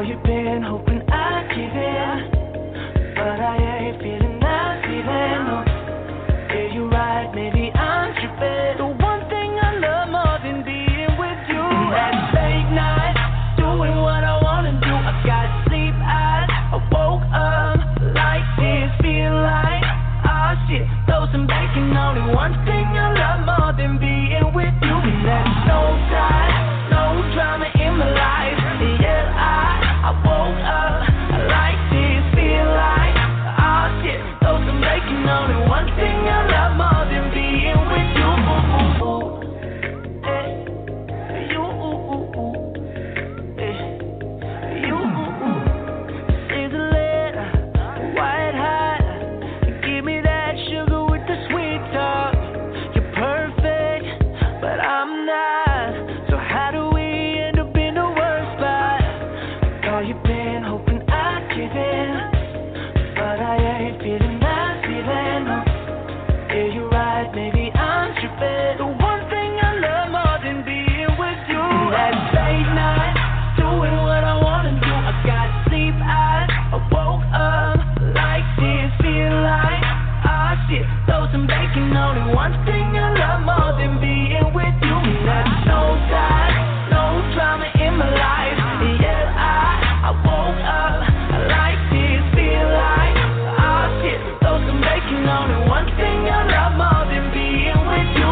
you been hoping I'd give in, but I ain't feeling that feeling. No, yeah, you right, maybe I'm tripping. The one thing I love more than being with you is that late night, doing what I wanna do. I got sleep eyes, I woke up like this, feel like, oh shit, throw some bacon on it. One thing I love more than being with you is that no time, no drama in my life. Yeah, I woke up like this, feel like, oh shit, throw some bacon on it. One thing I love more than being with you. You, you, sizzling, white hot. Give me that sugar with the sweet talk. You're perfect, but I'm not. So how do we end up in the worst spot? Cause you've been hoping I'd give in, but I ain't feeling that feeling. No, yeah, you're right, maybe I'm tripping. The one thing I love more than being with you is that late night, doing what I wanna do. I got sleep eyes, I woke up like this, feel like, oh shit, throw some bacon on it. One thing I love more than being with you is that no time, no drama in my life. Yeah, I woke up like this, feel like, oh shit, throw some bacon on it. One thing I love more than being with you.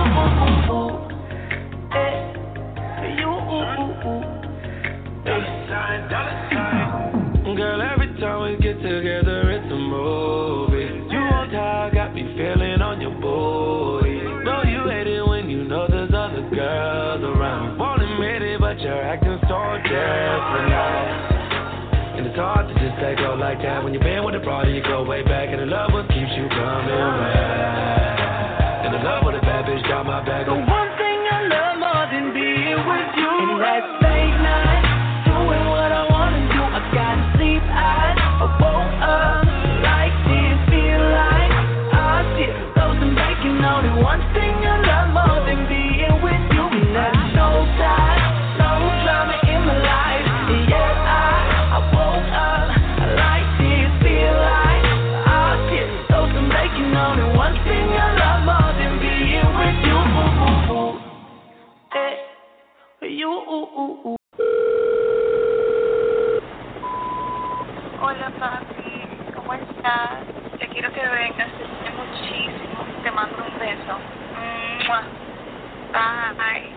Girl, every time we get together, it's a movie. You on top, got me feeling on your booty. Know you hate it when you know there's other girls around. Won't admit it, but you're acting so different now. And it's hard to just let go like that. When you've been with a broad and you go way back, and the love what keeps you coming back. And the love with a bad bitch got my back. The one thing I love more than being with you is that late night, doing what I wanna do. I got sleep eyes, I woke up like this, feel like, oh shit, throw some bacon on it. One thing I love more than being with you is that no time, no drama in my life. Yeah, I woke up like this, feel like, oh shit, throw some bacon on it. One thing I love more than being with you. You. Hola papi, ¿cómo estás? Te quiero que vengas, te quiero muchísimo. Te mando un beso. ¡Mua! Bye.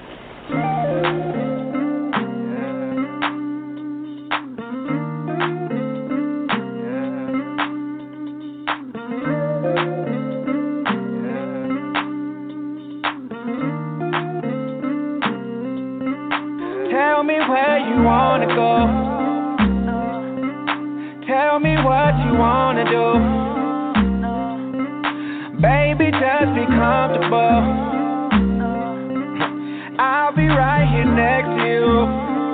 Tell me where you wanna go. Tell me what you wanna do. Baby, just be comfortable. I'll be right here next to you.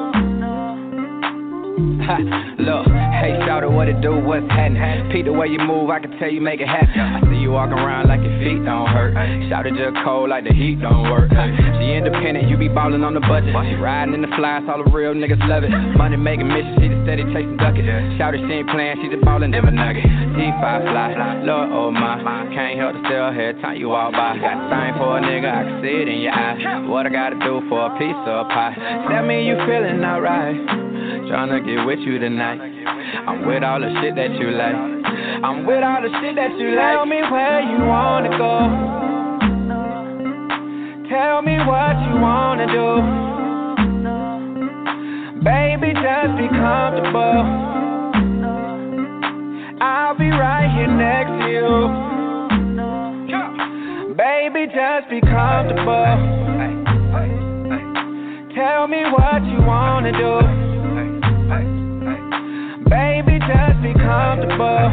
Look, hey, shout out what it do, what's happening? Peep the way you move, I can tell you make it happen. I see you walking around like your feet don't hurt. Shout it just cold like the heat don't work. She independent, you be ballin' on the budget. She riding in the flies, all the real niggas love it. Money making mission, she just steady chasing duckets. Shout it, she ain't playing, she just ballin' never nugget. T5 fly, Lord oh my, can't help to still every time you walk by. Got the thing for a nigga, I can see it in your eyes. What I gotta do for a piece of pie? Tell me you feeling alright. Tryna get with you tonight. I'm with all the shit that you like. I'm with all the shit that you like. Tell me where you wanna go. Tell me what you wanna do. Baby, just be comfortable. I'll be right here next to you. Baby, just be comfortable. Tell me what you wanna do. Baby, just be comfortable.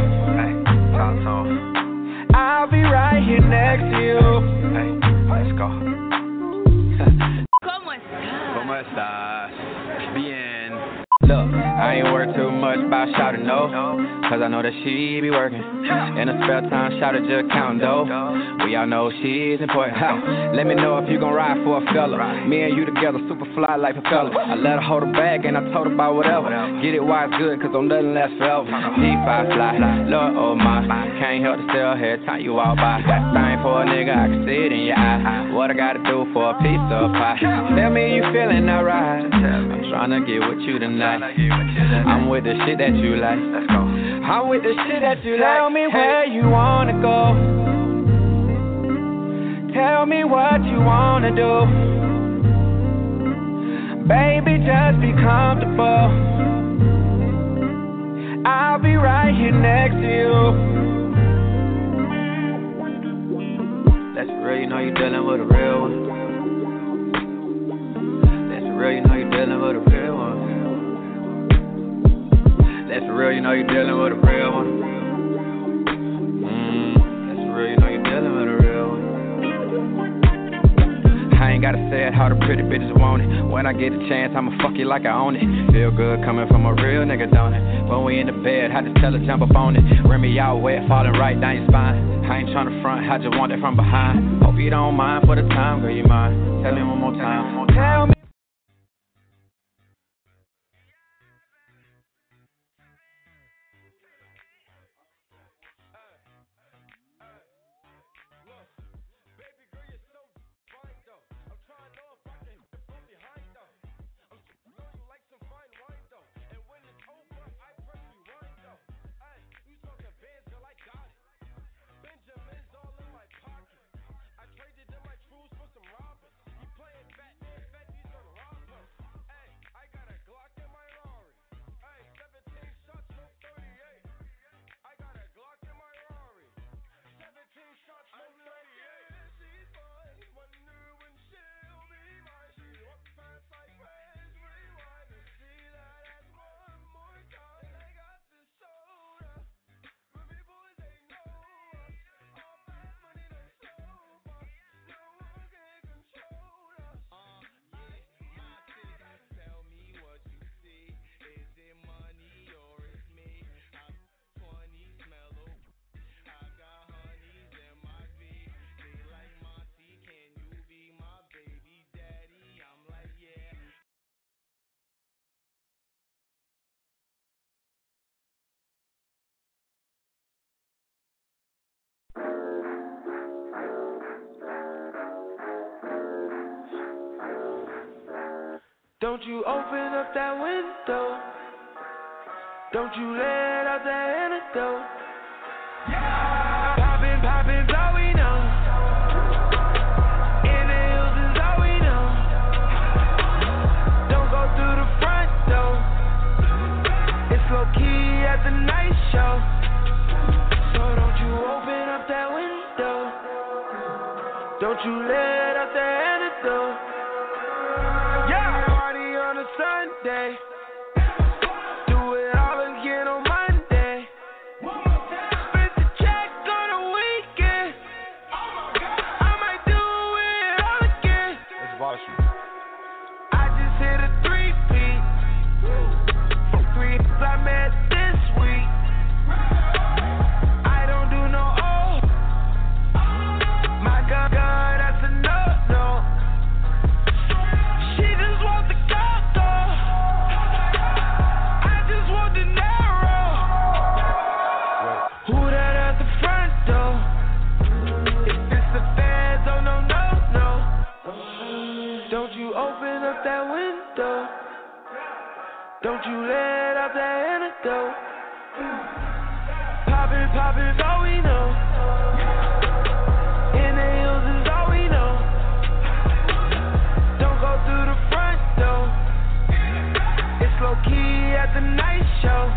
I'll be right here next to you. Let's go. ¿Cómo estás? ¿Cómo estás? Bien. Look, Look, I ain't worried too much about shouting no, cause I know that she be working. In her spare time, shouting just counting dough. We all know she's important. Let me know if you gon' ride for a fella. Me and you together, super fly like a fella. I let her hold her bag and I told her about whatever. Get it while it's good, cause don't nothing last forever. P5 fly, Lord oh my. Can't help to still head, time you all by. Thing for a nigga, I can see it in your eye. What I gotta do for a piece of pie? Tell me you feeling alright. I'm tryna get with you tonight. I'm with the shit that you like. I'm with the shit that you like. Tell me where you wanna go. Tell me what you wanna do. Baby, just be comfortable. I'll be right here next to you. That's real, you know you're dealing with a real one. That's real, you know you're dealing with a real one. That's real, you know you're dealing with a real one. That's real, you know you're dealing with a real one. I ain't gotta say it, how the pretty bitches want it. When I get a chance, I'ma fuck you like I own it. Feel good coming from a real nigga, don't it? When we in the bed, I just tell her jump up on it. Rim me out wet, falling right down your spine. I ain't tryna front, I just want it from behind. Hope you don't mind for the time, girl, you mind. Tell me one more time. Tell me. Don't you open up that window. Don't you let out that antidote. Yeah. Poppin', all we know. In the hills is all we know. Don't go through the front door. It's low key at the night show. So don't you open up that window. Don't you let out that antidote. Sunday, do it all again on Monday. Spend the check on the weekend. I might do it all again. I just hit a 3-peat. 3 I met this week. I don't do no O. My God, that's a no. She just wants the open up that window. Don't you let out that antidote. Poppin', all we know. In the hills is all we know. Don't go through the front door. It's low key at the night show.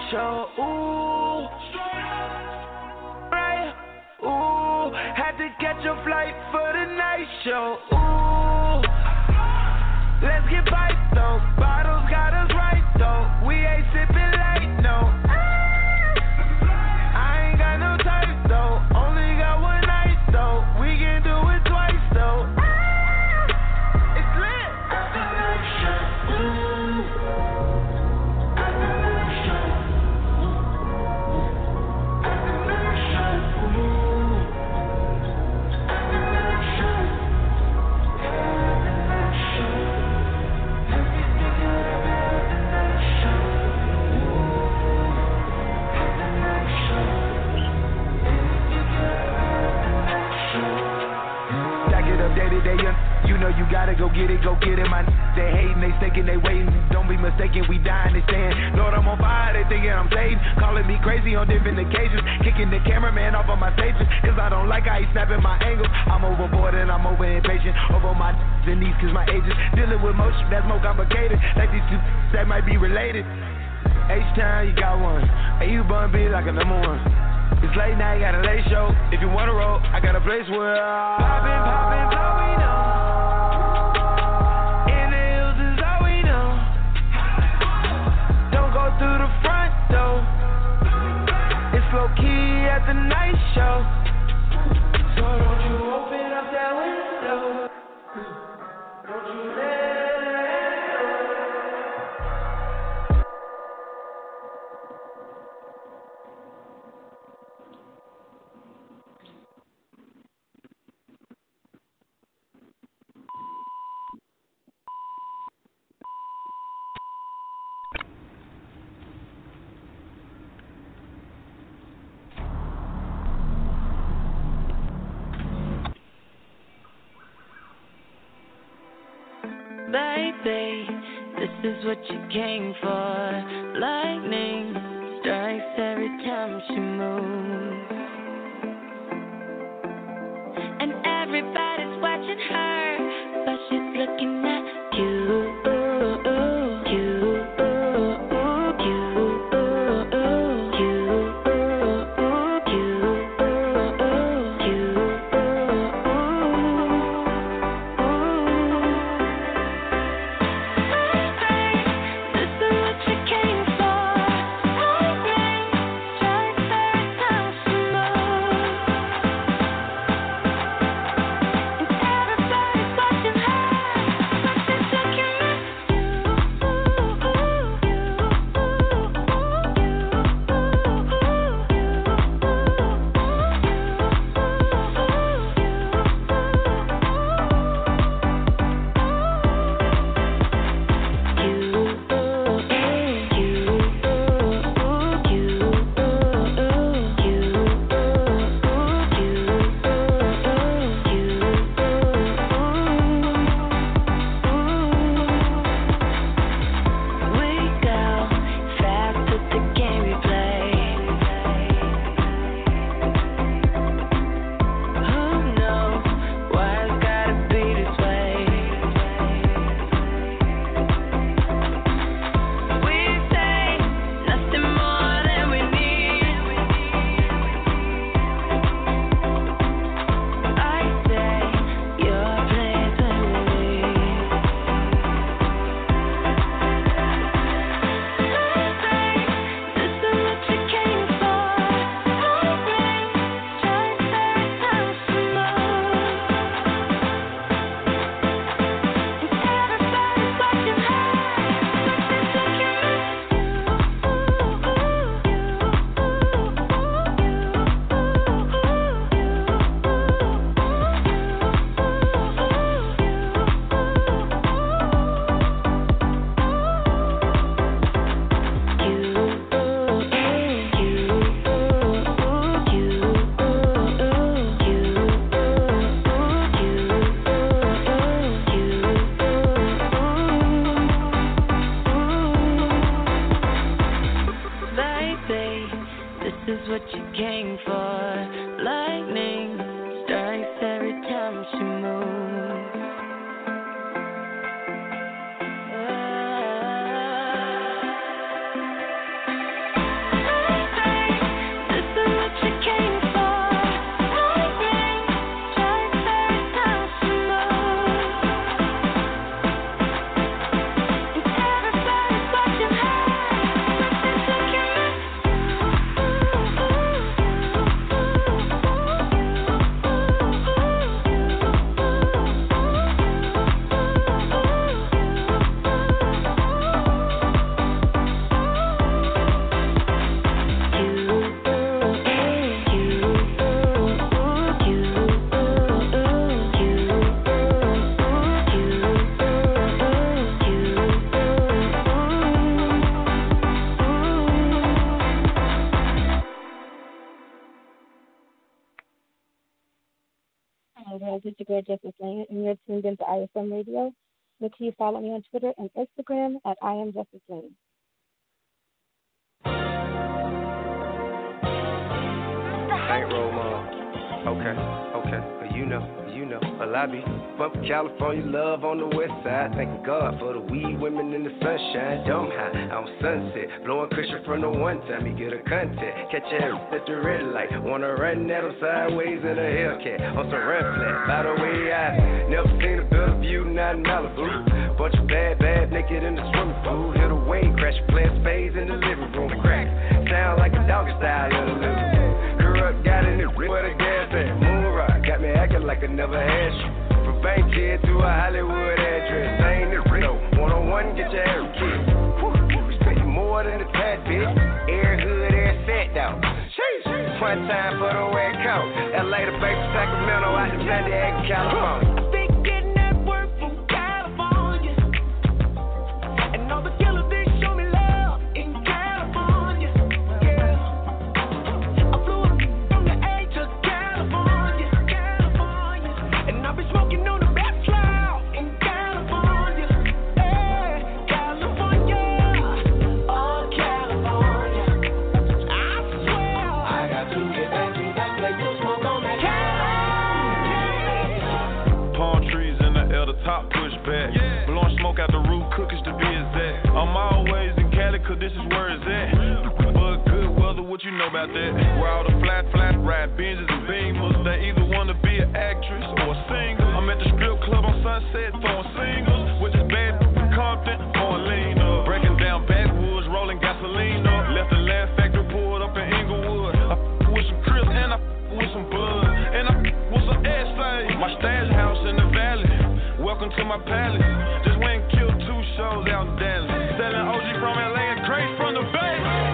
show. Ooh, right. Ooh, had to catch a flight for the night show. Ooh, let's get bites though. Bottles got us right though. We ain't sipping light, no. I ain't got no type though. Only got one night though. We can do it twice though. It's lit. You know you gotta go get it, my they hating, they thinking, they waiting. Don't be mistaken, we dying, they saying, Lord, I'm on fire, they thinking I'm saved. Calling me crazy on different occasions, kicking the cameraman off of my stages, cause I don't like how he snapping my angles. I'm overboard and I'm over impatient, over my and these cause my ages. Dealing with motion that's more complicated, like these two that might be related. H-Town, you got one, and you bun be like a number one. It's late night, got a late show. If you wanna roll, I got a place where poppin', poppin', all we know. In the hills is all we know. Don't go through the front door. It's low key at the night show. So don't you open up that window. Don't you let Baby, this is what you came for. Lightning strikes every time she moves, and everybody's watching her, but she's looking at you. Watching her. world. It's your girl, Justice Lane, and you're tuned into ISM Radio. Make sure you follow me on Twitter and Instagram at I am Justice Lane. Bankroll Mom. Okay. You know. Well, I be bumping California love on the west side. Thank God for the weed women in the sunshine. Dumb high on Sunset. Blowing cushion from the one time you get a contact. Catch your ass at the red light. Wanna run at them sideways in a Hellcat. On some run flat. By the way, I never seen a better view, not in Malibu. Bunch of bad naked in the swimming pool. Hit a wave crash, playing spades in the living room. Crack. Sound like a doggy style in the living room. Got in it where the gas at. Moon rock got me acting like I never had you. From Bankhead to a Hollywood address. I ain't it real. One-on-one, get your hair kicked. Respect more than a tad bit. Air hood, air set down. One time for the red coat. LA to Baker, Sacramento, out to San Diego, California. Blowing smoke out the roof, cookies to be exact. I'm always in Cali, cause this is where it's at. But good weather, what you know about that? Where all the flat ride Benzes and Beamers. They either wanna be an actress or a singer. I'm at the strip club on Sunset throwing singles. With this bad Compton, pouring lean up. Breaking down backwoods, rolling gasoline up. Left the Laugh Factory pulled up in Inglewood. I with some Crips and I with some Bud. And I with some Essay. My stash house in the valley. Welcome to my palace. Just went and killed 2 shows out in Dallas. Selling OG from LA and Craig from the Bay.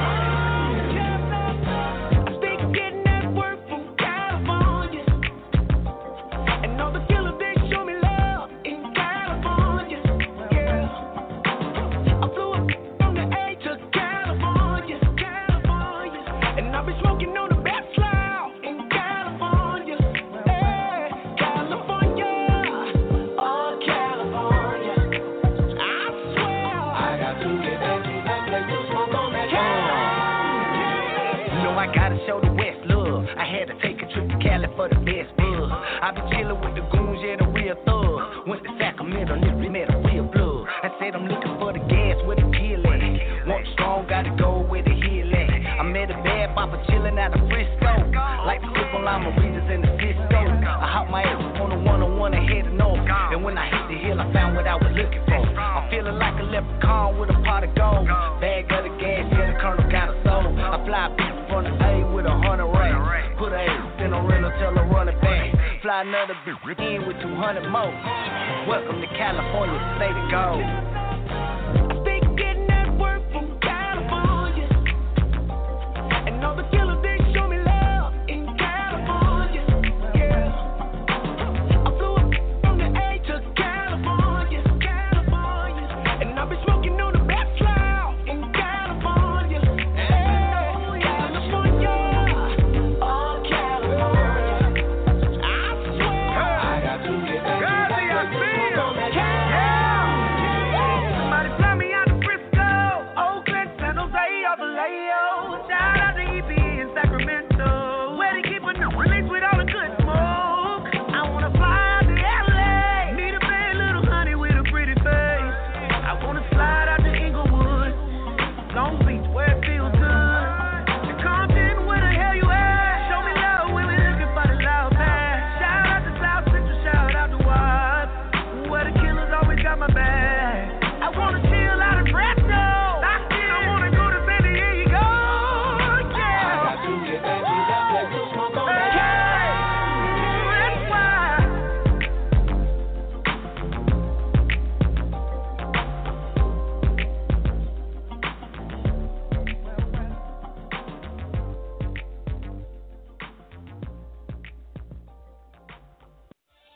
For the best buzz, I been chillin' with the goons, yeah, the real thug. Went to Sacramento, nigga, met a real blood. I said I'm looking for the gas with a kill at. Want strong, gotta go where the heel at. I met a bad papa chillin' out of Frisco. Like the flip on Lima Readers in the Cisco. I hopped my ass on the 101 and headed north. And when I hit the hill, I found what I was looking for. I'm feeling like a leprechaun with a pot of gold. Bag of the gas, yeah, the colonel got a soul. I fly people from the A with 100 racks. Put a ass in a rental, tell her run it back. Fly another bitch in with 200 more. Welcome to California, state of gold.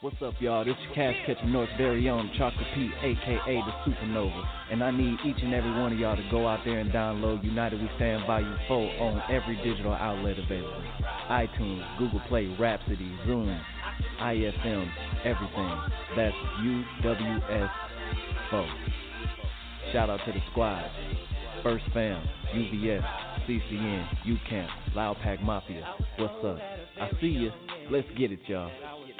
What's up, y'all? This is Cash Catcher North's very own Chocolate P, a.k.a. the Supernova. And I need each and every one of y'all to go out there and download United We Stand Volume 4 on every digital outlet available. iTunes, Google Play, Rhapsody, Zoom, IFM, everything. That's UWS 4. Shout out to the squad. First Fam, UVS, CCN, UCamp, Loud Pack Mafia. What's up? I see you. Let's get it, y'all.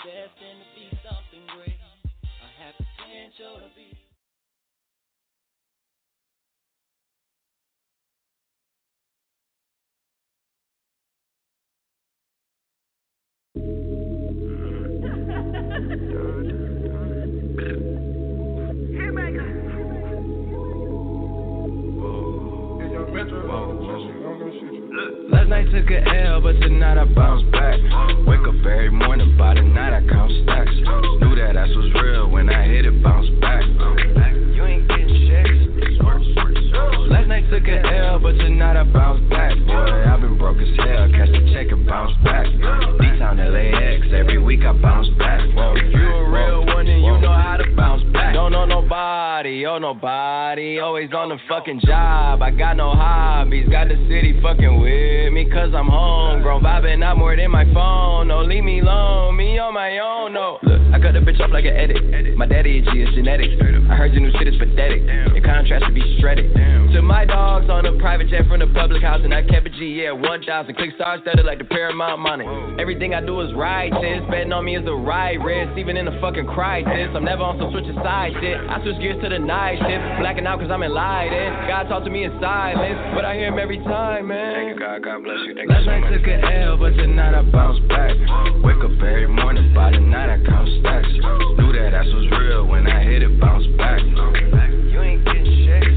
Last night took a L, but tonight I bounce back. Wake up every morning, by the night I count stacks. Knew that ass was real when I hit it, bounce back. You ain't getting checks. Last night took a L, but tonight I bounce back. Boy, I've been broke as hell, catch the check and bounce back. D-Town LAX, every week I bounce back. If you a real one, then you know how to bounce back. Don't know nobody, oh nobody, always on the fucking job. I got no hobbies, got the city fucking with me, cause I'm homegrown, vibing out more than my phone. No, leave me alone, me on my own, no. Look, I cut the bitch up like an edit. My daddy a G, it's genetic. I heard your new shit is pathetic. Your contrast should be shredded. To my dogs on a private jet from the public house, and I kept a G, yeah, 1,000. Click stars studded like the Paramount money. Everything I do is righteous. Betting on me is the right risk, even in a fucking crisis. I'm never on some switch side shit. I switch gears to the night shift, blacking out cause I'm enlightened. God talk to me in silence, but I hear him every time, man. Thank you, God, God bless you. Last night took a L, but tonight I bounce back. Wake up every morning, by the night I count stacks. Knew that ass was real when I hit it, bounce back. You ain't getting checks.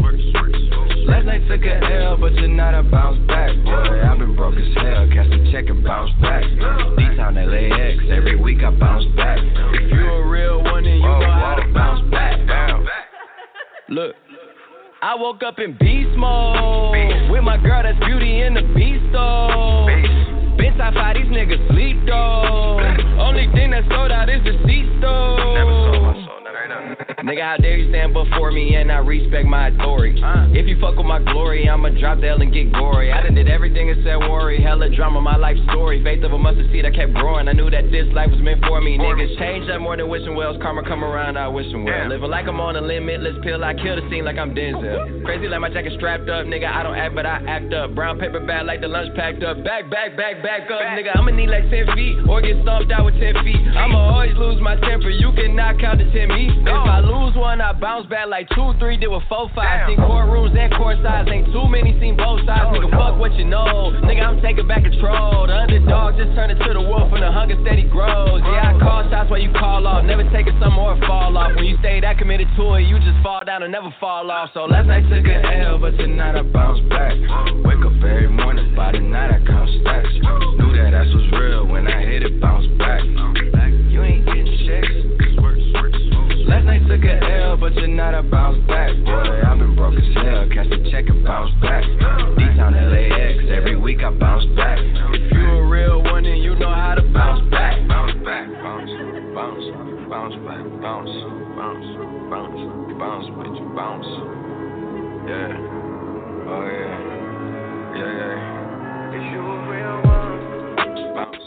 Last night took a L, but tonight I bounce back. Boy, I've been broke as hell, catch the check and bounce back. D-Town LAX, every week I bounce back. If you a real one, then you know how to bounce back. Look, I woke up in beast mode with my girl that's Beauty and the Beast though. Bitch, I fight these niggas sleep though. Only thing that sold out is the seats though. Never sold my soul, never done. Nigga, how dare you stand before me and I respect my authority. If you fuck with my glory, I'ma drop the L and get gory. I done did everything except worry. Hella drama, my life story. Faith of a mustard seed, I kept growing. I knew that this life was meant for me. Niggas change up more than wishing wells. Karma come around, I wish them well. Living like I'm on a limitless pill. I kill the scene like I'm Denzel. Crazy like my jacket strapped up. Nigga, I don't act, but I act up. Brown paper bag like the lunch packed up. Back up. Nigga, I'ma need like 10 feet or get stomped out with 10 feet. I'ma always lose my temper. You cannot count to 10 me. If I lose one, I bounce back like 2, 3, did with 4, 5. Seen courtrooms and court sides, ain't too many seen both sides. Nigga, fuck what you know. Nigga, I'm taking back control. The underdog just turned into the wolf and the hunger steady grows. Yeah, I call shots while you call off. Never taking some or fall off. When you stay that committed to it, you just fall down and never fall off. So last night took a L, but tonight I bounce back. Wake up every morning, by the night I count stacks. Knew that ass was real when I hit it, bounce back. You ain't getting checks. Last night took a L, but tonight I bounce back. Boy, I've been broke as hell, catch the check and bounce back. D-Town LAX, every week I bounce back. If you a real one, then you know how to bounce back. Bounce back, bounce back, bounce, bitch, bounce. Yeah, oh yeah. If you a real one, bounce.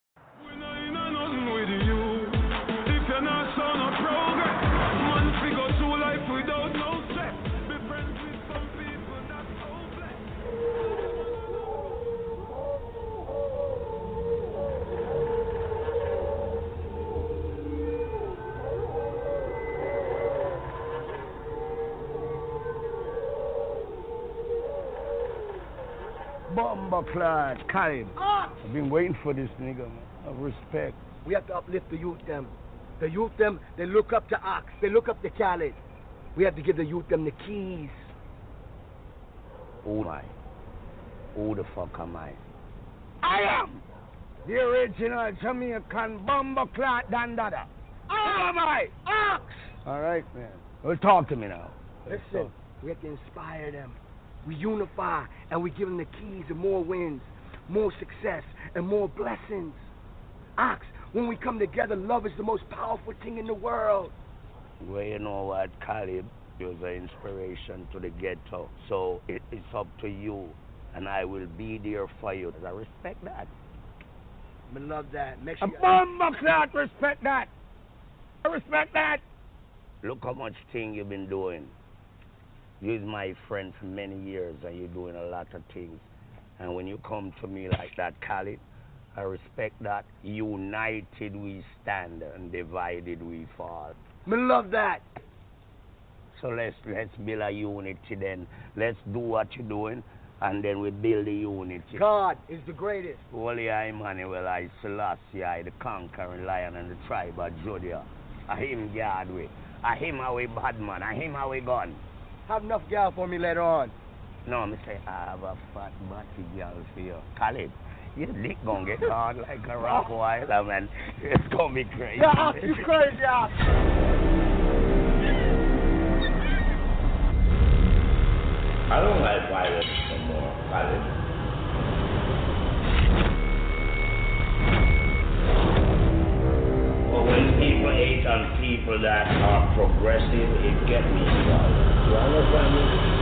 Bumbleclad, Karim. I've been waiting for this nigga, man. Of respect. We have to uplift the youth them. The youth them, they look up to Ox. They look up to Khaled. We have to give the youth them the keys. Who am I? Who the fuck am I? I am the original Jamaican Bumbleclad Dandada. Who am I? Ox! Alright, man. Well, talk to me now. Listen, we have to inspire them. We unify and we give them the keys to more wins, more success, and more blessings. Ox, When we come together, love is the most powerful thing in the world. Well, you know what, Khalid? You're an inspiration to the ghetto. So it's up to you, and I will be there for you. I respect that. I love that. Make sure Bumbleclot, respect that. I respect that. Look how much thing you've been doing. You're my friend for many years, and you're doing a lot of things. And when you come to me like that, Khalid, I respect that. United we stand, and divided we fall. I love that. So let's build a unity then. Let's do what you're doing, and then we build the unity. God is the greatest. Holy Emmanuel, I Selassie, I the conquering lion and the tribe of Judah. I him God way. I him away bad man. I him away gun. Have enough gal for me later on. No, me say I have a fat body gal for you. Khalid, your dick gonna get hard like a rock wire, man. It's gonna be crazy. Yeah, you crazy, yeah. I don't like violence no more, Khalid. But when people hate on people that are progressive, it gets me involved. You understand me?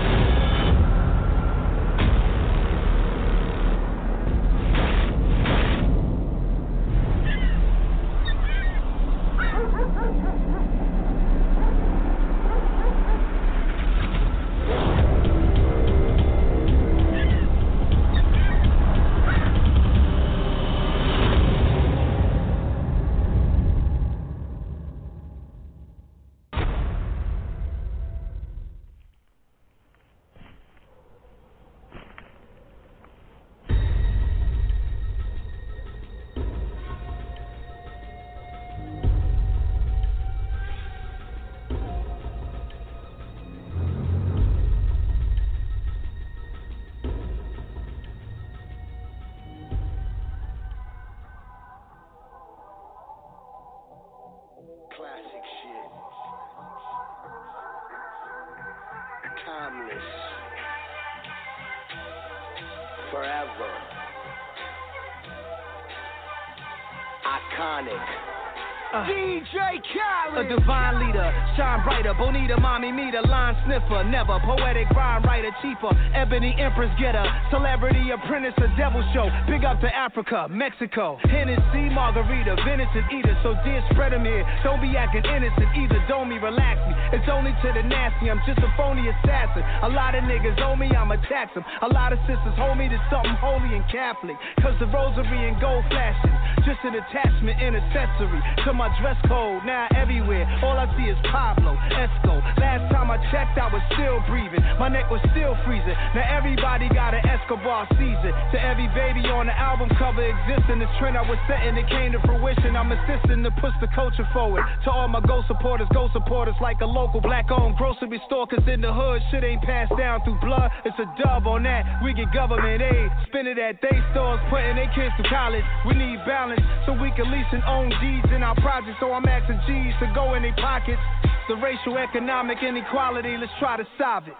DJ Khaled, a divine leader, shine brighter, bonita, mommy, meter, line sniffer, never, poetic rhyme writer, chiefer, ebony empress getter, celebrity apprentice, a devil show, big up to Africa, Mexico, Hennessy, margarita, venison eater, so dear spread them here, don't be acting innocent either, don't me, relax me, it's only to the nasty, I'm just a phony assassin, a lot of niggas owe me, I'ma tax them, a lot of sisters hold me to something holy and Catholic, cause the rosary and gold flashing, just an attachment and accessory to my dress code, now everywhere, all I see is Pablo, Esco, last time I checked I was still breathing, my neck was still freezing, now everybody got an Escobar season, to every baby on the album cover existing, the trend I was setting, it came to fruition, I'm assisting to push the culture forward, to all my go supporters like a local black owned grocery store, cause in the hood shit ain't passed down through blood, it's a dub on that, we get government aid, spend it at they stores, putting their kids through college, we need balance, so we can lease and own deeds in our projects, so I'm asking G's to go in their pockets, the racial economic inequality, let's try to solve it.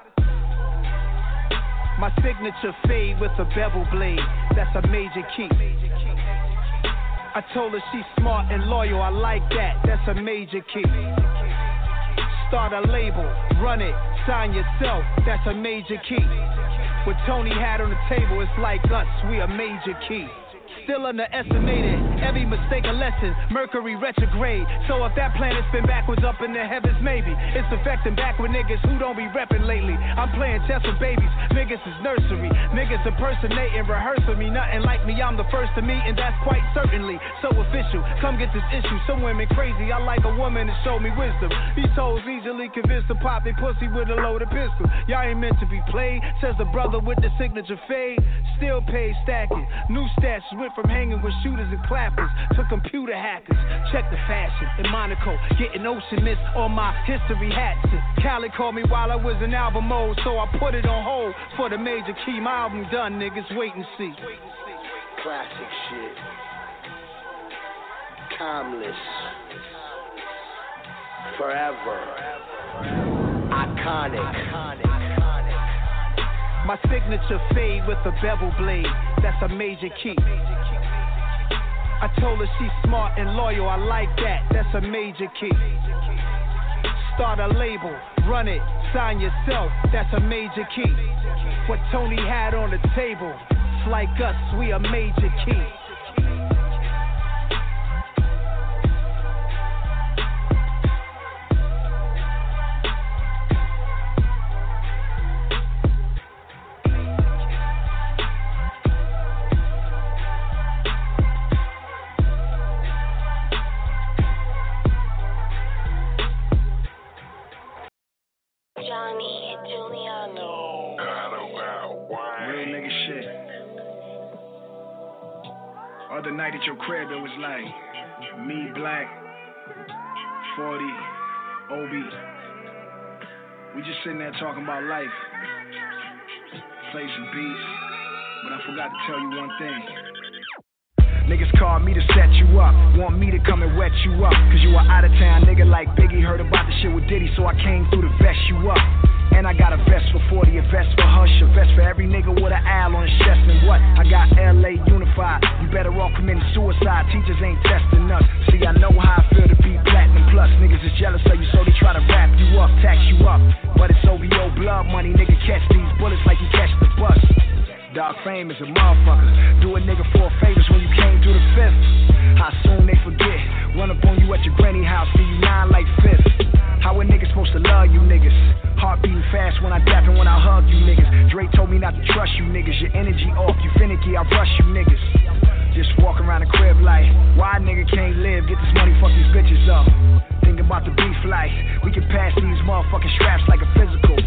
My signature fade with a bevel blade, that's a major key. I told her she's smart and loyal, I like that, that's a major key. Start a label, run it, sign yourself, that's a major key. What Tony had on the table, it's like us, we a major key. Still underestimated, every mistake a lesson, Mercury retrograde, so if that planet's been backwards up in the heavens maybe, it's affecting backward niggas who don't be reppin' lately, I'm playing chess with babies, niggas is nursery, niggas impersonating, rehearsing me, nothing like me, I'm the first to meet and that's quite certainly so official, come get this issue, some women crazy, I like a woman to show me wisdom, these hoes easily convinced to pop their pussy with a loaded pistol, y'all ain't meant to be played, says the brother with the signature fade, still paid stacking, new stats went from hanging with shooters and clappers to computer hackers. Check the fashion in Monaco, getting ocean mist on my history hats. Khaled called me while I was in album mode, so I put it on hold for the major key. My album done, niggas, wait and see. Classic shit. Timeless. Forever. Iconic. My signature fade with a bevel blade, that's a major key. I told her she's smart and loyal, I like that, that's a major key. Start a label, run it, sign yourself, that's a major key. What Tony had on the table, it's like us, we a major key. Other night at your crib, it was like me, Black, 40, Obi. We just sitting there talking about life. Play some beats, but I forgot to tell you one thing. Niggas called me to set you up, want me to come and wet you up. Cause you were out of town, nigga like Biggie, heard about the shit with Diddy, so I came through to vest you up. And I got a vest for 40, a vest for Hush, a vest for every nigga with an owl on his chest. And what? I got LA unified. You better off committing suicide. Teachers ain't testing us. See, I know how I feel to be platinum plus. Niggas is jealous of you, so they try to wrap you up, tax you up. But it's OVO blood money, nigga. Catch these bullets like you catch the bus. Dog fame is a motherfucker. Do a nigga 4 favors when you came through the fifth. How soon they forget? Run up on you at your granny house, see you 9 like fifth. How a nigga supposed to love you niggas? Heart beating fast when I dap and when I hug you niggas. Dre told me not to trust you niggas. Your energy off, you finicky, I rush you niggas. Just walk around the crib like, why a nigga can't live? Get this money, fuck these bitches up. Think about the beef like, we can pass these motherfucking straps like a physical.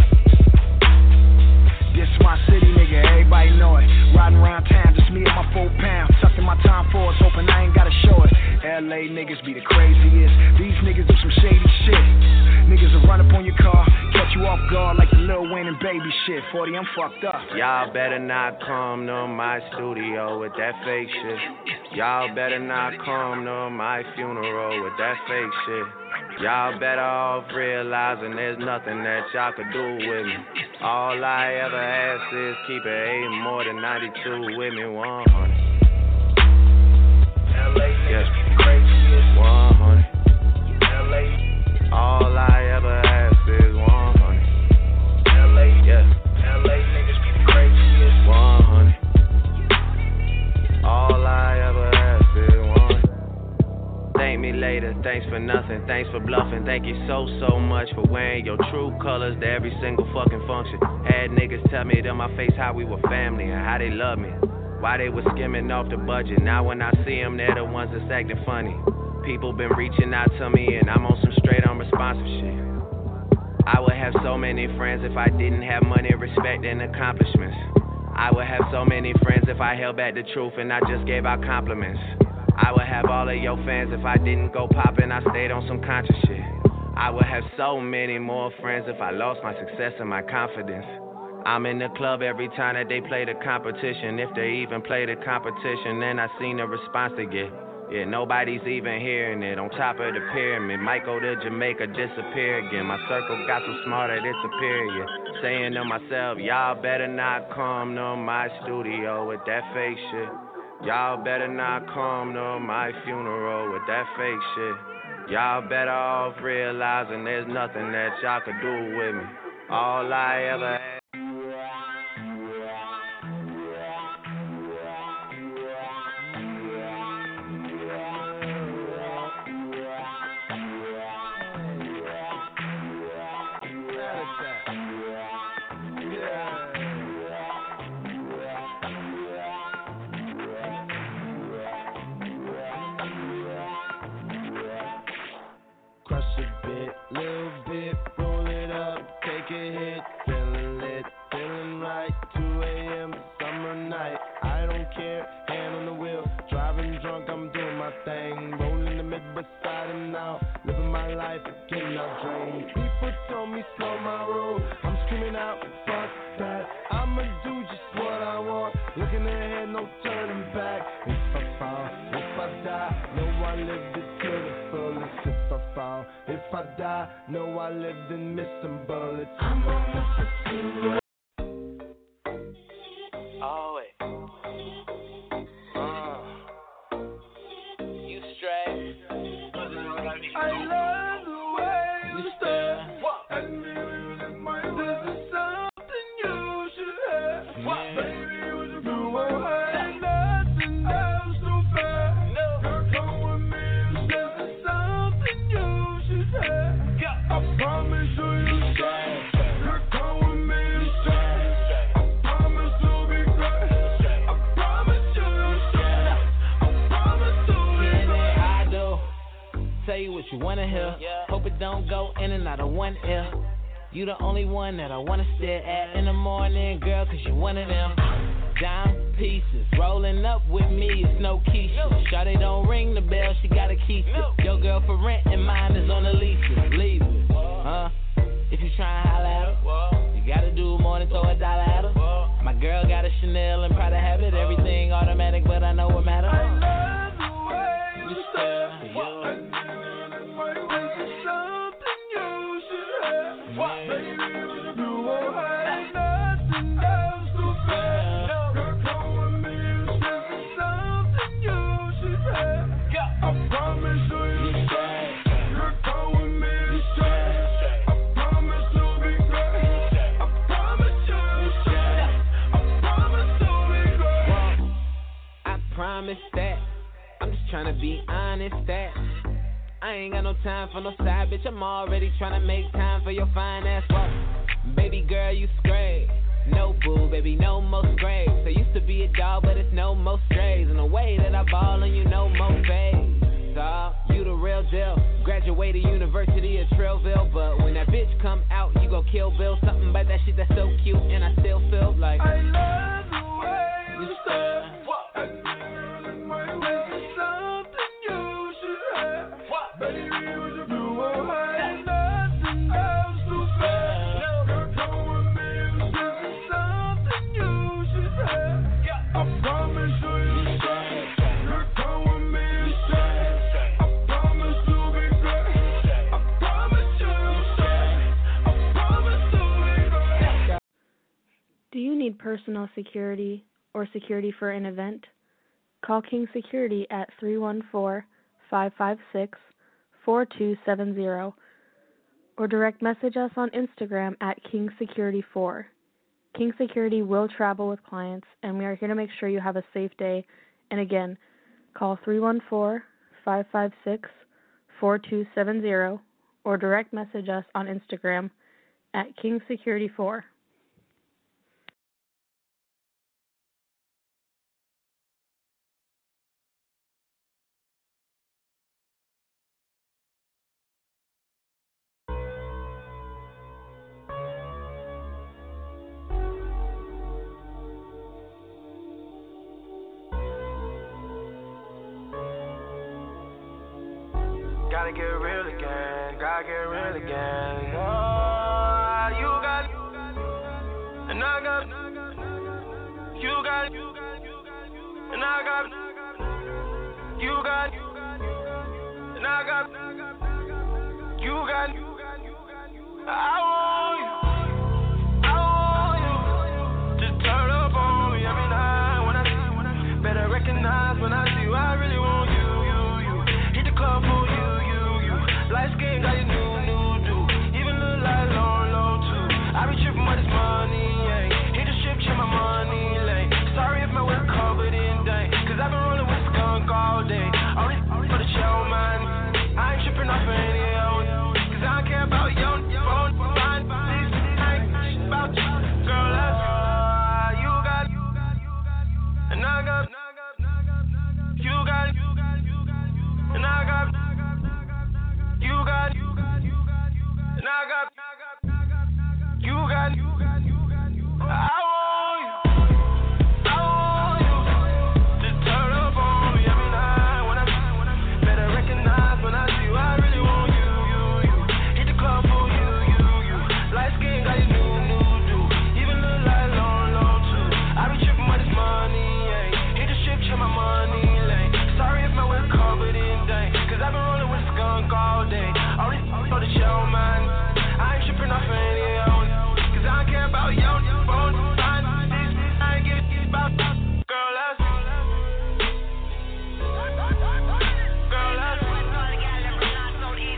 This my city, nigga, everybody know it. Riding around town, just me and my 4 pound. Tucked in my time forwards, hoping I ain't gotta show it. LA niggas be the craziest. These niggas do some shady shit. Niggas will run up on your car, catch you off guard like the Lil Wayne and Baby shit. 40, I'm fucked up. Y'all better not come to my studio with that fake shit. Y'all better not come to my funeral with that fake shit. Y'all better off realizing there's nothing that y'all could do with me. All I ever ask is keep it 8 more than 92 with me, 100. LA niggas be the craziest. 100. LA. All I ever ask is 100. LA, yeah. LA niggas be the craziest. 100. All I ever ask is 100. Thank me later, thanks for nothing, thanks for bluffing. Thank you so much for wearing your true colors to every single fucking function. Had niggas tell me to my face how we were family and how they love me. Why they was skimming off the budget. Now when I see them, they're the ones that's acting funny. People been reaching out to me and I'm on some straight unresponsive shit. I would have so many friends if I didn't have money, respect, and accomplishments. I would have so many friends if I held back the truth and I just gave out compliments. I would have all of your fans if I didn't go poppin', I stayed on some conscious shit. I would have so many more friends if I lost my success and my confidence. I'm in the club every time that they play the competition. If they even play the competition, then I seen the response they get. Yeah, nobody's even hearing it. On top of the pyramid, might go to Jamaica, disappear again. My circle got so smart that it's superior. Saying to myself, y'all better not come to my studio with that fake shit. Y'all better not come to my funeral with that fake shit. Y'all better off realizing there's nothing that y'all could do with me. All I ever had. No, I lived in missing bullets. I'm on the pursuit. Oh, wait. I love the way you stare. And maybe in my this is something you should have. Baby, what you do? Ain't nothing else to fair. Girl, come with me. This is something you should have. I promise you stay. Girl, come with me. Stay. I promise to be great. I promise you stay. I promise to be great. I do. Tell you what you wanna hear. Hope it don't go in and out of one ear. You the only one that I wanna stare at in the morning, girl, cause you one of them. Dime pieces, rolling up with me, it's no Keisha. Shawty don't ring the bell, she gotta keep it. Your girl for rent and mine is on the leases. Leave it, if you try and holler at her, you gotta do more than throw $1 at her. My girl got a Chanel and Prada habit, everything automatic, but I know what matters. I love the way you stare. That I'm just trying to be honest that I ain't got no time for no side bitch. I'm already trying to make time for your fine ass walk. Baby girl, you scrape. No boo, baby, no more scrapes. I used to be a dog, but it's no more strays. And the way that I ball on you, no more fades. Dawg, you the real deal. Graduated University of Trailville, but when that bitch come out, you gon' kill Bill. Something about that shit that's so cute, and I still feel like I love the way you stare. Baby, what you do? Ain't nothing else to fair. Girl, come with me. This is something you should have. I promise you stay. Girl, come with me. Stay. I promise to be great. I promise you stay. I promise to be great. Do you need personal security or security for an event? Call King Security at 314-556-4270 or direct message us on Instagram at King Security 4. King Security will travel with clients, and we are here to make sure you have a safe day. And again, call 314-556-4270 or direct message us on Instagram at King Security 4. Gotta get real again, gotta get real again. Oh, you got, and I got, you got, and I got, you got, and I got, you got, I want you to turn up on me every night when I see you. Better recognize when I see you, I really want you. Hit the club for you. Light skin got you new do. Even look like low too. I be tripping with this money, yeah. Hit the strip, check my money, like. Sorry if my whip covered in dang. Cause I've been rolling with skunk all day. All this for the show, man. I ain't tripping off any else. Cause I don't care about your phone, fine, this, I ain't about you. Girl, that's you got, and I got, you got, and I got. You got, and I got, you got, I want you to turn up on me every night when I better recognize when I see you, I really want you. Hit the club for you. Light skin got you new do. Even look like low too. I be tripping with this money, yeah. Hit the strip, check my money, like. Sorry if my whip covered in dang. Cause I've been rolling with skunk all day. All this for the show, man. I ain't tripping off any else. Cause I don't care about your phone, fine, this, I ain't give a about. Girl, that's girl, that's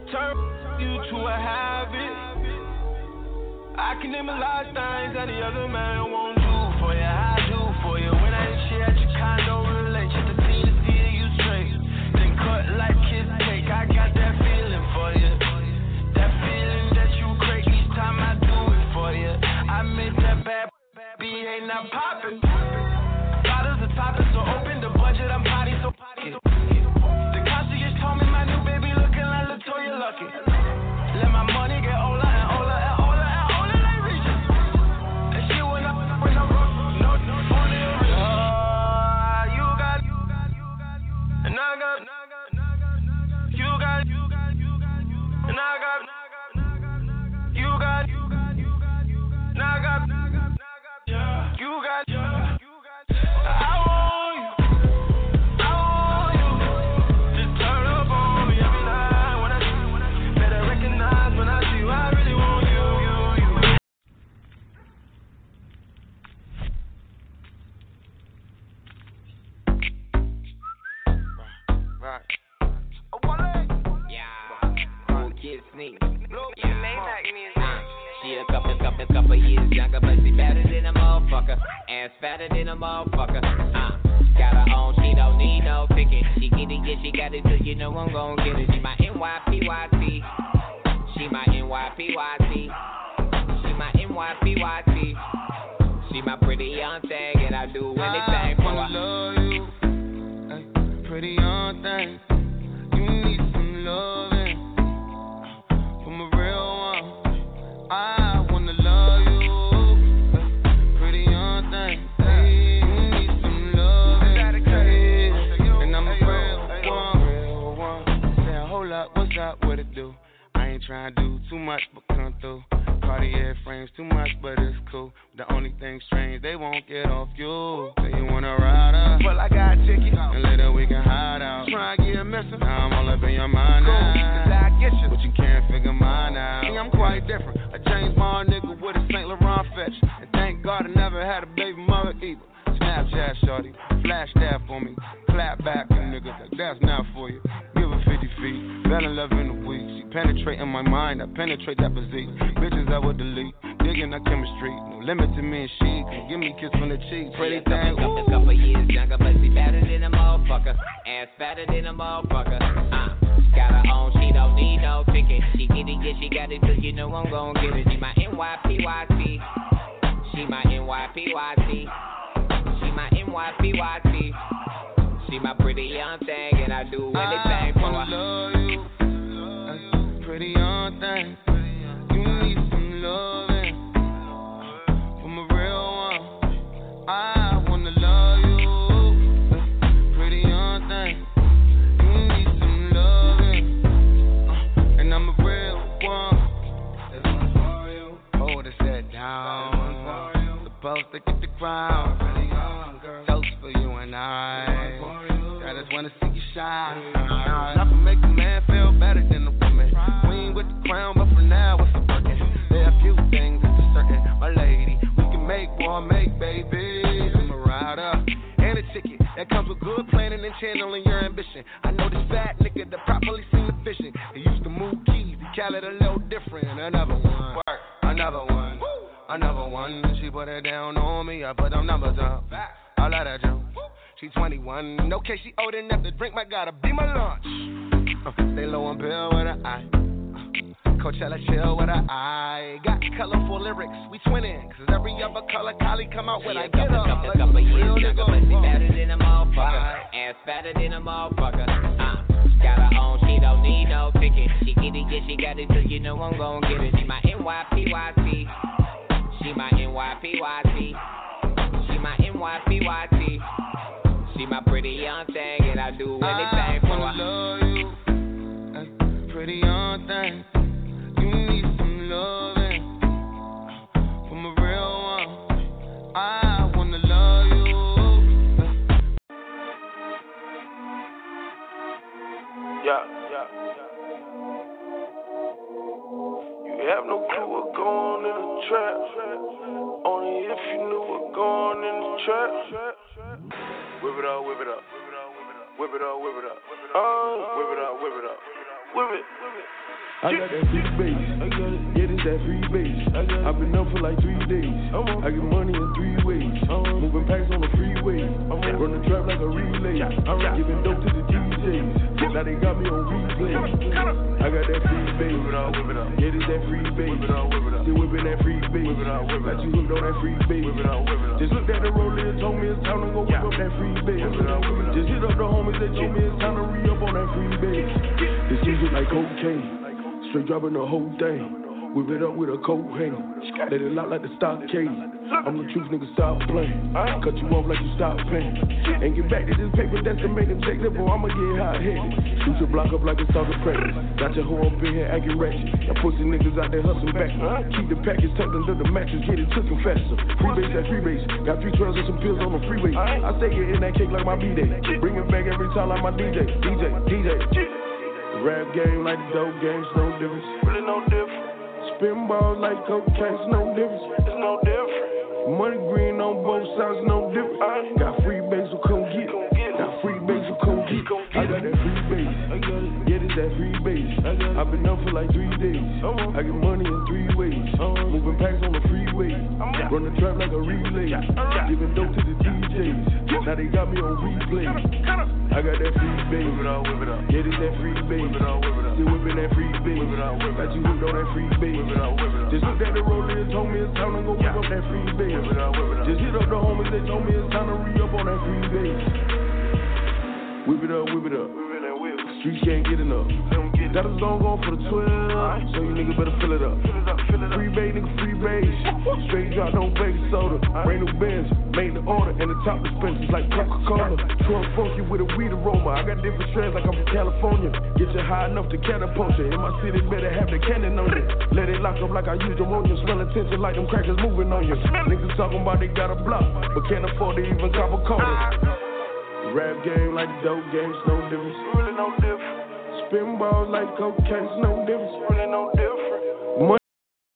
turn you to a habit. I can name a lot of things that the other man won't do for you. I do for you. When I ain't shit at your condo, relate. Just a team to see you straight. Then cut like kiss cake. I got that feeling for you. That feeling that you crave each time I do it for you. I made that bad B ain't not poppin'. Bottles are topping, so open the budget. I'm potty, so potty. The concierge told me my new baby looking like LaToya Lucky. Let my money get older and older and older and older like Regis. And she went up with no only a Regis. You got, and I got, you got, and I got, you got, and I got, you got, I want you to turn up on me every night when I better recognize when I see you, I really want you. Right. Yeah. Cool kid sneak. Yeah. She a couple years younger, but she better than a motherfucker. Ass fatter than a motherfucker. Got her own, she don't need no ticket. She get it, yeah, she got it, so you know I'm gon' get it. She my NYPYT. She my NYPYT. She my NYPYT. She my pretty young thing, and I do anything for her. I love you, pretty young thing. You need some loving from a real one. I wanna love you, pretty young thing. Hey, you need some loving, hey, and I'm a real one. Say, hold up, what's up, what it do? I ain't tryna do too much, but come through. Cartier frames too much, but it's cool. The only thing strange, they won't get off you. Say you wanna ride up, well I got a ticket, and later we can hide out. Try and get missing, now I'm all up in your mind now. Cause I get you, but you can't figure mine out. See, I'm quite different, a James Bond nigga with a St. Laurent fetch. And thank God I never had a baby mother either. Snapchat shorty, flash that for me. Clap back them niggas like that's not for you. Give her 50 feet, fell in love in a week. She penetrating my mind, I penetrate that physique. Bitches I would delete, digging our chemistry. No limit to me and she, can give me a kiss from the cheek. Pretty thing, couple years younger, but she better than a motherfucker. Ass fatter than a motherfucker. Got her own, she don't need no ticket. She get it, yeah, she got it, so you know I'm gon' get it. She my NYPYT. She my NYPYT. She my NYPYT. She my pretty young thing, and I do anything for her. I love you, pretty young thing. You need some loving from a real one. I wanna love you, pretty young thing. You need some loving, and I'm a real one. There's one for you. Hold it set down. Supposed to get the crown. Toast for you and I just wanna see you shine. I can make a man feel better than a woman. Queen with the crown, but for now it's a working. There are a few things that's for certain, my lady. We can make war, make babies. I'm a rider and a ticket that comes with good planning and channeling your ambition. I know this fat nigga that properly seen the vision. He used to move keys, he call it a little different. Another one, work, another one, another one. She put it down on me, I put them numbers up. All of that junk. She 21, okay, she old enough to drink, might gotta be my lunch. Stay low on bill with her eye. Coachella chill with her eye. Got colorful lyrics, we twinning. Cause every other color Kylie come out with, I get up. Couple years younger, but she better than a motherfucker. Ass fatter than a motherfucker. Got her own, she don't need no ticket. She get it, yeah, she got it, so you know I'm gon' get it. She my NYPYT. She my NYPYT. She my NYPYT. She my pretty young thing, and I do anything for her. I love you, pretty young thing. You need some loving from a real one. I wanna love you. Yeah. You have no clue what's going in the trap. Only if you knew what's going in the trap. Whip it up, whip it up. Whip it up, whip it up. Whip it up, whip it up. I got that free base, yeah, this that free base. I've been up for like 3 days. I get money in 3 ways. Moving packs on the freeway. Run the trap like a relay. I'm giving dope to the DJs. Now they got me on replay. I got that free base, yeah, this that free base. Still whipping that free base. Got you hooked on that free base. Just looked at the roller and told me it's time to go whip up that free base. Just hit up the homies that told me it's time to re-up on that free base. This music like cocaine. Straight dropping the whole thing. Whip it up with a coat hanger. Let it lock like the stockade. I'm the truth, nigga, stop playing. Cut you off like you stop paying. And get back to this paper, that's the main objective, or I'ma get hot-headed. Shoot your block up like it's all the practice. Got your hoe up in here acting ratchet. Now pussy niggas out there hustling back. Keep the package tucked under the mattress, get it cooking faster. Free base at free base. Got 3 12s and some pills on the freeway. I stay getting that cake like my B-Day. Bring it back every time like my DJ. Rap game like the dope game, it's no difference. Really no different. Spin balls like cocaine, it's no difference. It's no different. Money green on both sides, no different. Got free base, so come get it. Got free base, so come get it. I got that free base. Yeah, this that free base. I've been up for like 3 days. I get money in 3 ways. Moving packs on the freeway. Run the trap like a relay. Giving dope to the DJs. Now they got me on replay. I got that free base. Yeah, this that free base. Still whipping that free base. Got you hooked on that free base. Just looked at the roller and told me it's time to go whip up that free base. Just hit up the homies that told me it's time to re-up on that free base. Whip it up, whip it up. Streets can't get enough. Got a song going for the 12, so you niggas better fill it up. Free bay, nigga, free base. Straight drop, no baking soda. Brand new Benz, made the order, and the top dispensers like Coca-Cola. Trunk funky with a weed aroma. I got different strands like I'm from California. Get you high enough to catapult you. In my city, better have the cannon on you. Let it lock up like I used ammonia. Smell attention like them crackers moving on you. Niggas talking about they got a block, but can't afford to even cop a quarter. Rap game like the dope game, it's no difference. Really no different. Spin balls like cocaine, it's no difference. Really no different. Money.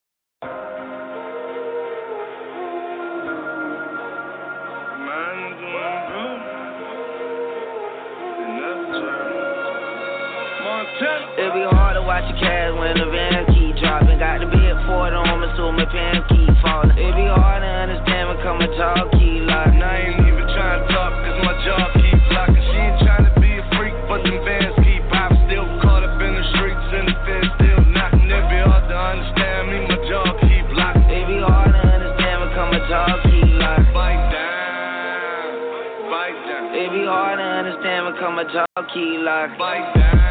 It'll be hard to watch your cash when the van keep dropping. Got the bid for it on me, so my pen keep falling. It'll be hard to understand when come a talk keep locking. I ain't even trying to talk, cause my jaw keep locking. She ain't trying to be a freak, but them bands keep popping. Still caught up in the streets and the feds still knocking. It'll be hard to understand me, my jaw keep locking. It'll be hard to understand when come a talk keep locking. Bite down, bite down. It'll be hard to understand when come a talk keep locking. Bite down.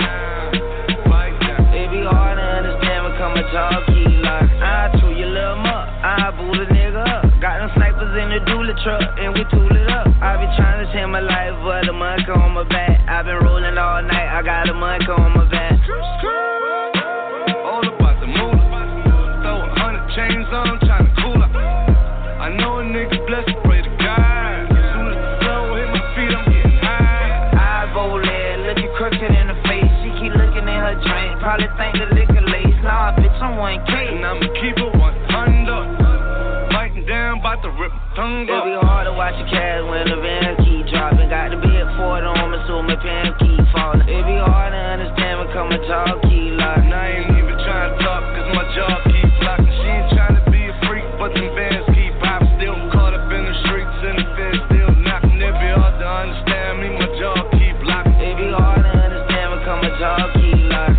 Hard to understand when come a talk key lock. I chew your little muck, I boot a nigga up. Got them snipers in the dually truck, and we tool it up. I be trying to change my life, but the monk on my back. I been rolling all night, I got a monk on my back. All about the moolah. Throw 100 chains on, trying to cool up. I know a nigga blessed, pray to God. As soon as the flow hit my feet, I'm getting high. I go there, look you crooked in the face. She keep looking in her drink. Probably think the liquor lace. Nah, bitch, I'm 1K. And I'ma keep it 100. Biting down, bout to rip my tongue up. It'll be hard to watch your cash when the van keep dropping. Got the bid for it on me, so my pen keep falling. It'll be hard to understand when come a talk keep locking. And I ain't even trying to talk, cause my jaw keep locking. She ain't trying to be a freak, but them bands keep popping. Still caught up in the streets and the feds still knocking. It'll be hard to understand me, my jaw keep locking. It'll be hard to understand when come a talk keep locking.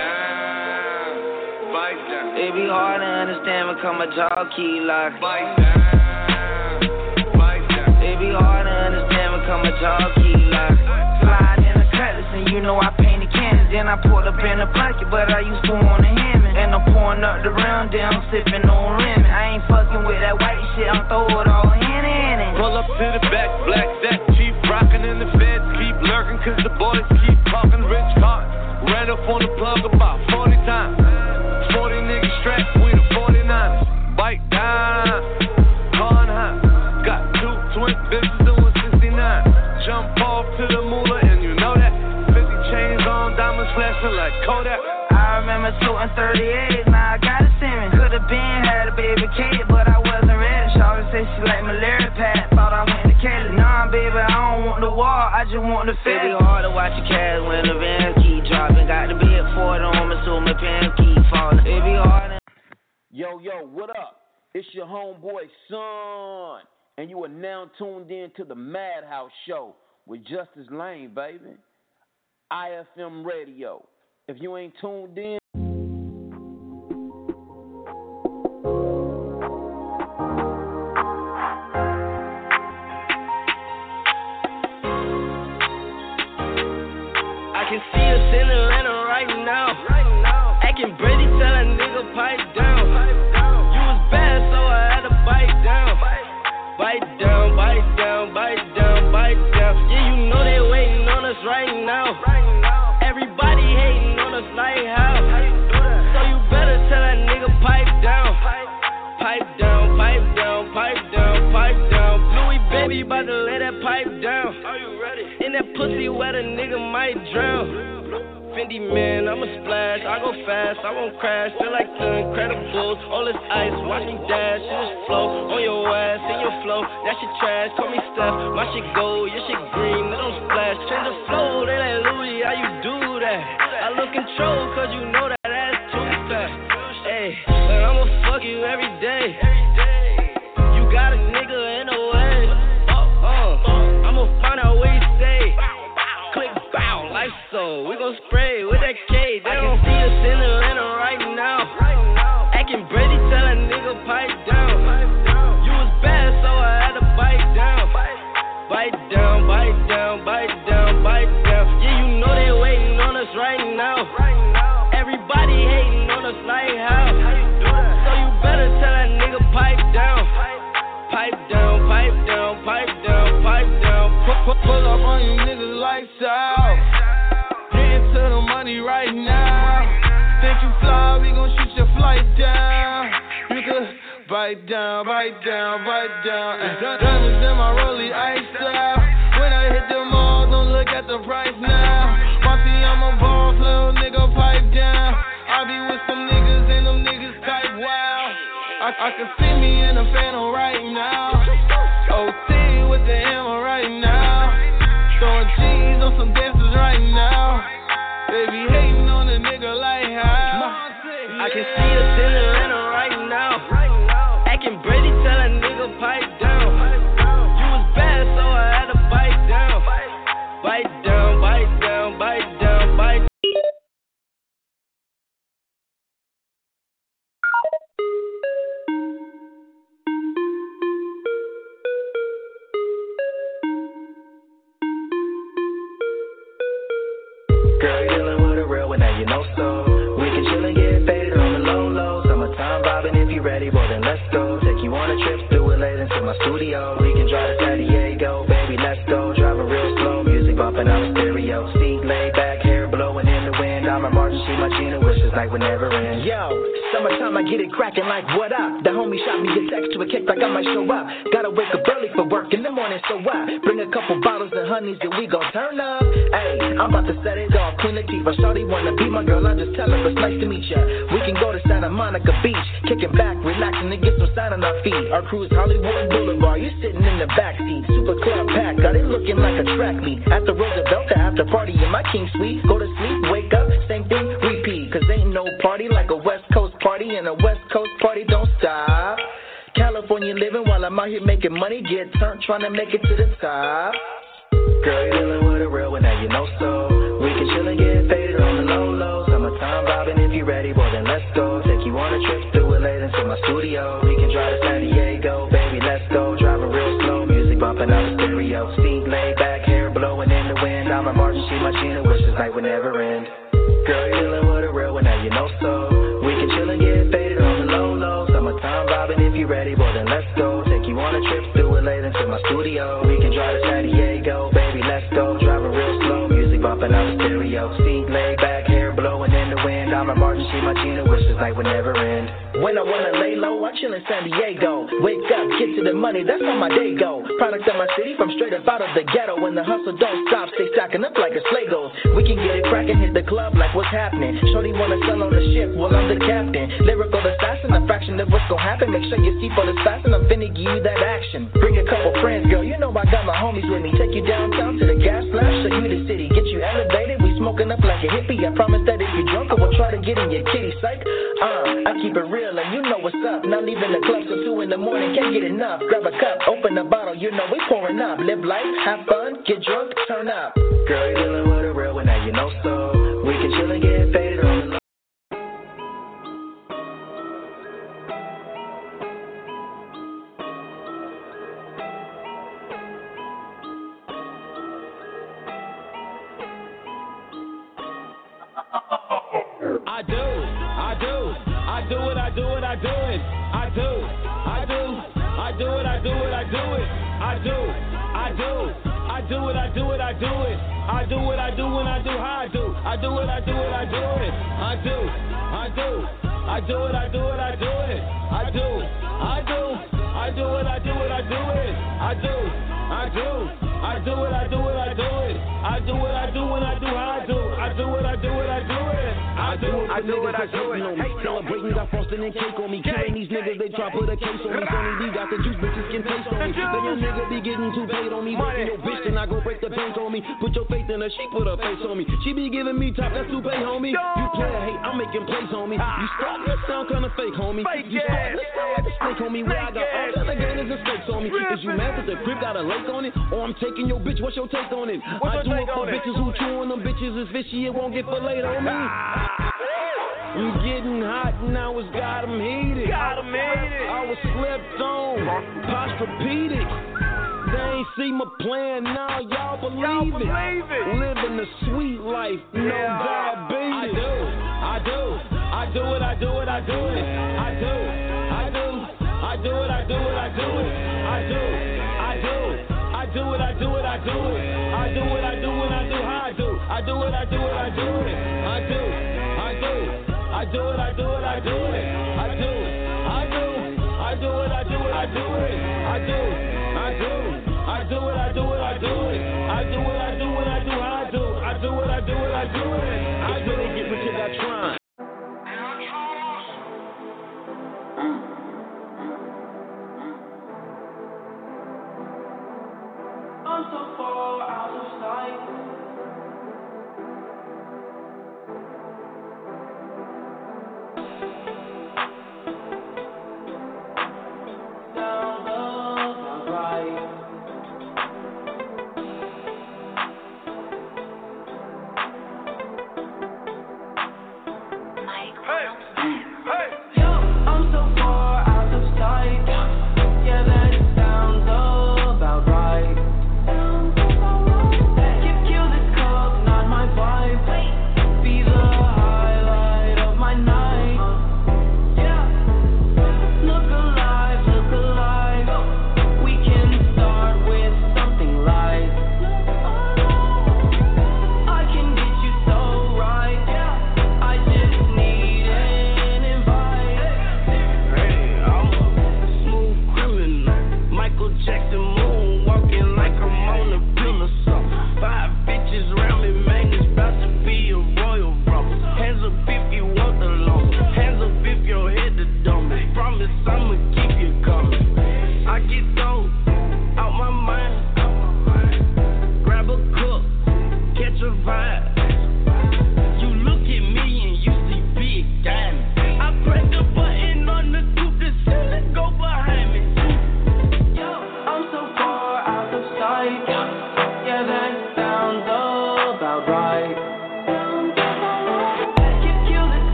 It be hard to understand when come a talk key lock. Bite down, bite down. It be hard to understand when come a talk key lock. Slide in the cutlass and you know I painted cannons. Then I pulled up in the bucket, but I used to want a Hammond. And I'm pouring up the round, then I'm sipping on Remy. I ain't fucking with that white shit, I'm throw it all in it. Pull up to the back, black that keep rocking and the feds keep lurking, cause the boys keep talking rich cars. Ran up on the plug about 40 times. 40 niggas strapped with a 49ers. Bite down, gone high. Got 2 twin bitches doing 69. Jump off to the moolah and you know that. 50 chains on, diamonds flashing like Kodak. I remember shooting 38, now I got a Simmons. Could've been had a baby kid, but I wasn't ready. Shawty said she like malaria pad, thought I went to Kelly. Now I'm time, baby, I don't want the war, I just want the fed. It be hard to watch your cash when the van keep dropping. Got the big Ford on me, so my pen keep falling. It be hard. Yo, what up? It's your homeboy, Son. And you are now tuned in to the Madhouse Show with Justice Lane, baby. IFM Radio. If you ain't tuned in, I can see us in Atlanta right now. Acting Brady, tell a nigga pipe down. You was bad, so I had to bite down. Bite down, bite down, bite down, bite down. Yeah, you know they waiting on us right now. Everybody hating on us like how. So you better tell that nigga pipe down. Pipe down, pipe down, pipe down, pipe down. Bluey baby about to let that pipe down. Are you ready? In that pussy where the nigga might drown. Fendi man, I'm a splash, I go fast, I won't crash, feel like the Incredibles, all this ice, watch me dash, in this flow, on your ass, in your flow, that shit trash, call me Steph, my shit gold, your shit green, let them splash, change the flow, they like Louis, how you do that? I look control, cause you know that ass too fat, hey, but I'ma fuck you every day, you got a nigga in the way, I'ma find out where you stay. Click bow, like so. We gon' spray with that K. They don't see us in Atlanta right now. Acting Brady, tell a nigga pipe down. You was bad, so I had to bite down. Bite down, bite down, bite down, bite down. Yeah, you know they waiting on us right now. Everybody hating on us like how. So you better tell that nigga pipe down. Pipe down, pipe down, pipe down, pipe down. Pull up on you niggas lights out. Get into the money right now. Think you fly, we gon' shoot your flight down. You could bite down, bite down, bite down. Diamonds in my rollie iced out. When I hit the mall, don't look at the price now. Monty, I'm a boss, little nigga, pipe down. I be with some niggas and them niggas type wow. I can see me in the phantom right now. OT with the hammer right now. Throwing G's on some dancers right now. Baby hating on a nigga like how. I can see us in Atlanta right now. Acting Brady, tell a nigga pipe down. You was bad, so I had to bite down. Bite down, bite down, bite down, bite down. Girl, you dealing with a real one, now you know so. We can chill and get faded on the low low. Summertime vibing, if you ready, well then let's go. Take you on a trip, do it later to my studio. We can drive to San Diego, baby, let's go. Driving real slow, music bumping out the stereo. Seat laid back, hair blowing in the wind. I'm a Martin, she my Gina, wishes night would never end. Yo, summertime I get it cracking like what up? The homie shot me a text to a kickback, I might show up. Gotta wake up early for work in the morning, so what? Bring a couple bottles of honeys and we gon' turn up. Hey, I'm about to set it off. Queen Latifah, shawty wanna be my girl, I just tell her it's nice to meet ya. We can go to Santa Monica Beach, kicking back, relaxing and get some sand on our feet. Our cruise Hollywood Boulevard, you sitting in the backseat. Super club pack, got it looking like a track meet. At the Roosevelt, the after party in my king suite. Go to sleep, wake up, same thing, repeat. Cause ain't no party like a West Coast party, and a West Coast party don't stop. California living while I'm out here making money, get turned trying to make it to the top. Girl, you dealing with a real one, now you know so. We can chill and get faded on the low low. Summertime vibing, if you ready, well then let's go. Take you on a trip, do it later to my studio. We can drive to San Diego, baby, let's go. Driving real slow, music bumping out the stereo. Seat laid back, hair blowing in the wind. I'm a Martin, she my Gina, wishes night would never end. Girl, you dealing with a real one, now you know so. We can chill and get faded on the low low. Summertime vibing, if you ready, well then let's go. Take you on a trip, do it later to my studio. We can drive to San Diego, baby, let's go. Driving real slow, music bumping out the stereo. Seat laid back, hair blowing in the wind. I'm a Martin, she my Gina, wishes night would never end. When I wanna lay low, I chill in San Diego. Wake up, get to the money, that's how my day go. Product of my city from straight up out of the ghetto. When the hustle don't stop, stay stacking up like a sleigh goes. We can get it crackin', hit the club like what's happening. Shorty wanna sell on the ship, well I'm the captain. Lyrical assassin, a fraction of what's gon' happen. Make sure your seatbelt is fastened, I'm finna give you that action. Bring a couple friends, girl, you know I got my homies with me. Take you downtown to the gas flash, show you the city. Get you elevated, we smoking up like a hippie. I promise that if you're drunk, I will try to get in your kitty psych. I keep it real and you know what's up. Not leaving the club till 2 in the morning, can't get enough. Grab a cup, open a bottle, you know we pouring up. Live life, have fun, get drunk, turn up. Girl, you dealing with a real one, now you know so. We can chill and get faded on the low. I do what I do it. Hey, celebrating, got frosting and cake on me. Killing these niggas, they try put a case on me. Sonny D got the juice, bitches can taste on me. Then your nigga be getting too paid on me. Working your bitch, then I go break the bank on me. Put your faith in her, she put her face on me. She be giving me top, that's to pay, homie. You player hate, I'm making plays, homie. You starting to sound kinda fake, homie. You starting to sound like a snake, homie. Where I got all kind of gainers and stakes on me. Is you mad that the crib got a lake on it? Or I'm taking your bitch, what's your take on it? I do it for bitches who chewing them bitches is fishy, it won't get filleted on me. I'm getting hot now, it's got 'em heated. I was slept on, posturepedic. They ain't see my plan, now y'all believe it. Living the sweet life, no diabetes. I do it. I do it. I do it. I do it. I do it. I do it. I do it. I do it. I do it. I do it. I do it. I do it. I do it. I do it. I do how I do. I do it. I do it. I do it. I do. I do. I do it. I do it. I do it. I do. I do. I do it. I do it. I do it. I do. I do. I do it. I do it. I do it. I do it. I do it. I do how I do. I do it. I do it. I do it. I do it. Get rich, I got trying.